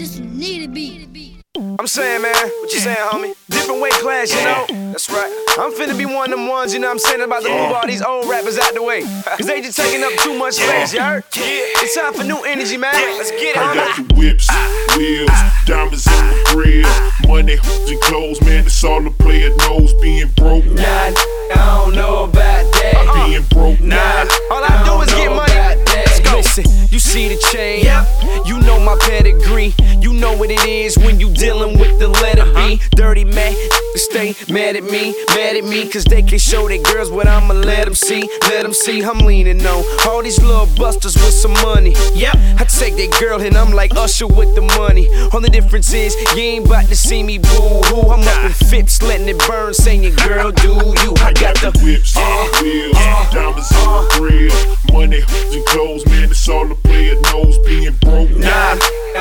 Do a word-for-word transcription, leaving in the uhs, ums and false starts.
This need to be. I'm saying, man, what you saying, homie? Different weight class, you know? That's right. I'm finna be one of them ones, you know what I'm saying, about to move all these old rappers out the way. Cause they just taking up too much space, you heard? It's time for new energy, man. Let's get it, I got homie. the whips, wheels, diamonds in the grill, money, and clothes, man, it's all the player knows. Being broke, Nah, I don't know about that. Uh-uh. being broke, Nah, all I do is get money. Let's go. Listen, you see the chain, Yep. you know my pedigree. You know what it is when you dealing with the letter B. Dirty man, stay mad at me, mad at me, cause they can show their girls what I'ma let them see. Let them see I'm leaning on all these little busters with some money. Yep. I take that girl and I'm like Usher with the money. Only difference is you ain't about to see me boo-hoo. I'm up in Phipps letting it burn, saying girl do you. I got the whips, uh, wheels, uh, diamonds in the grill, money, and clothes, man, it's all the player knows. Being broke, Nah, I